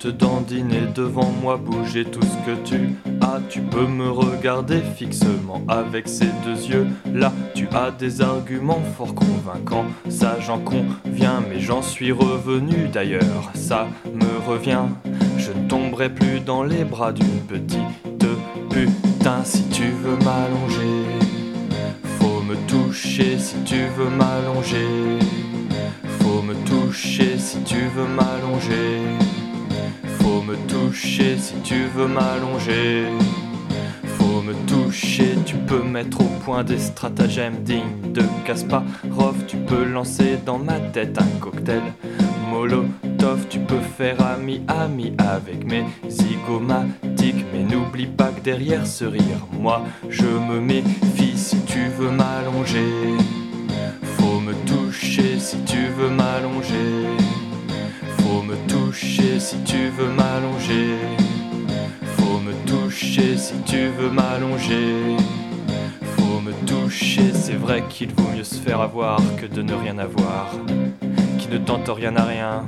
te dandiner devant moi, bouger tout ce que tu as. Tu peux me regarder fixement avec ces deux yeux-là. Tu as des arguments fort convaincants, ça j'en conviens, mais j'en suis revenu d'ailleurs, ça me revient. Je ne tomberai plus dans les bras d'une petite putain. Si tu veux m'allonger, faut me toucher. Si tu veux m'allonger, faut me toucher. Si tu veux m'allonger, faut me toucher. Si tu veux m'allonger, faut me toucher. Tu peux mettre au point des stratagèmes dignes de Kasparov. Tu peux lancer dans ma tête un cocktail Molotov. Tu peux faire ami avec mes zygomatiques, mais n'oublie pas que derrière ce rire, moi je me méfie. Si tu veux m'allonger, faut me toucher. Si tu veux m'allonger, faut me toucher. Si tu veux m'allonger, faut me toucher. Si tu veux m'allonger, faut me toucher. C'est vrai qu'il vaut mieux se faire avoir que de ne rien avoir, qui ne tente rien à rien.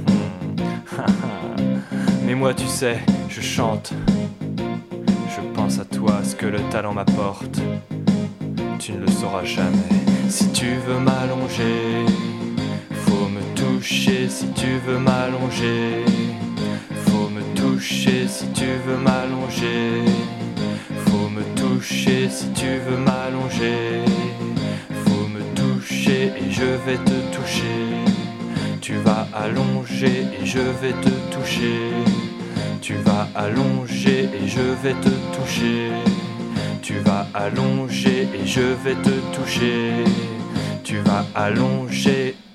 Mais moi tu sais, je chante, je pense à toi, ce que le talent m'apporte, tu ne le sauras jamais. Si tu veux m'allonger, faut me toucher. Si tu veux m'allonger, faut me toucher. Si tu veux m'allonger, faut me toucher. Si tu veux m'allonger, faut me toucher. Et je vais te toucher. Tu vas allonger et je vais te toucher. Tu vas allonger et je vais te toucher. Tu vas allonger et je vais te toucher. Tu vas allonger.